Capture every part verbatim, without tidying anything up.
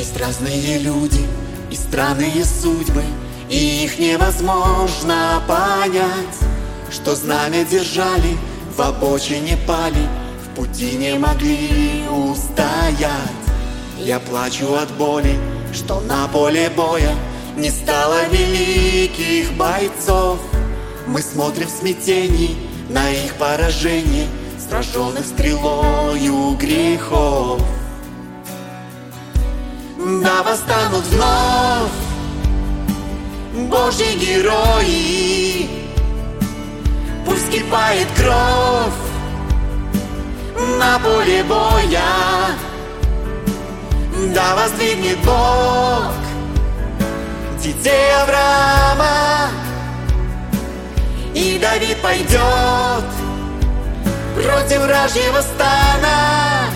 Разные люди и странные судьбы, и их невозможно понять. Что знамя держали, в обочине пали, в пути не могли устоять. Я плачу от боли, что на поле боя не стало великих бойцов. Мы смотрим в смятении на их поражение, сраженных стрелою грехов. Да восстанут вновь Божьи герои, пусть кипает кровь на поле боя. Да воздвигнет Бог детей Авраама, и Давид пойдет против вражьего стана.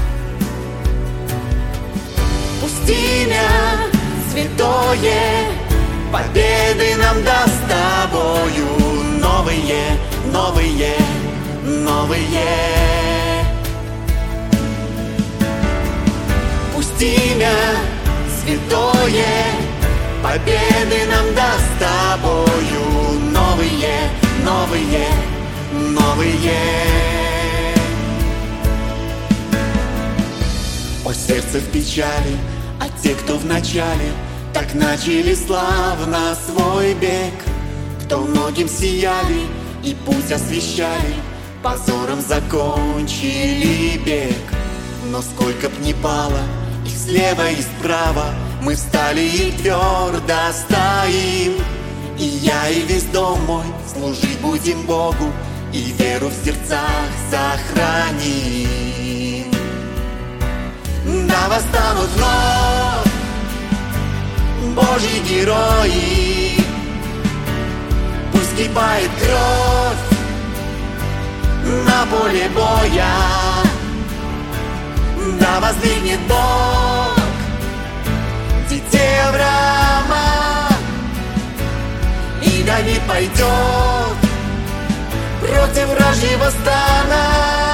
Пусть имя святое победы нам даст с тобою. Новые, новые, новые. Пусть имя святое победы нам даст с тобою. Новые, новые, новые. О, сердце в печали, а те, кто в начале, так начали славно свой бег. Кто многим сияли и путь освещали, позором закончили бег. Но сколько б ни пало их слева и справа, мы встали и твердо стоим. И я, и весь дом мой служить будем Богу, и веру в сердцах сохраним. Да восстанут вновь Божьи герои, пусть кипает кровь на поле боя. Да воздвигнет Бог детей Авраама, и Давид пойдет против вражьего стана.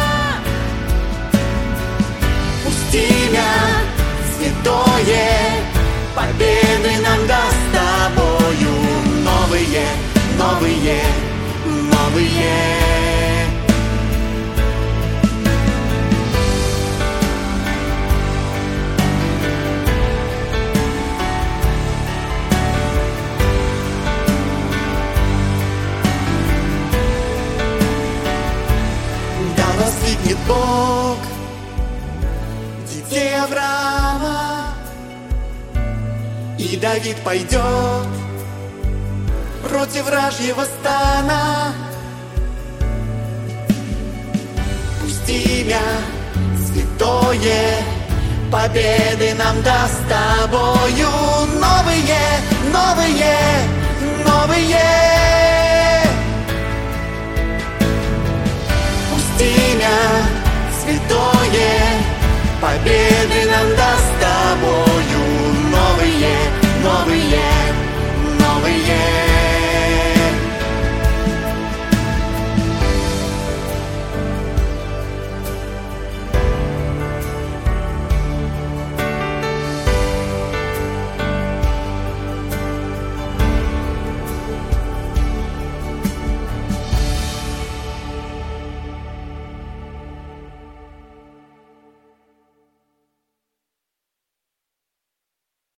Пусть имя святое победы нам даст с тобою. Новые, новые, новые. Да воздвигнет Бог детей Авраама, и Давид пойдет против вражьего стана. Пусть имя святое победы нам даст с тобою. Новые, новые, новые. Пусть имя святое победы нам даст с тобою. Новые, новые.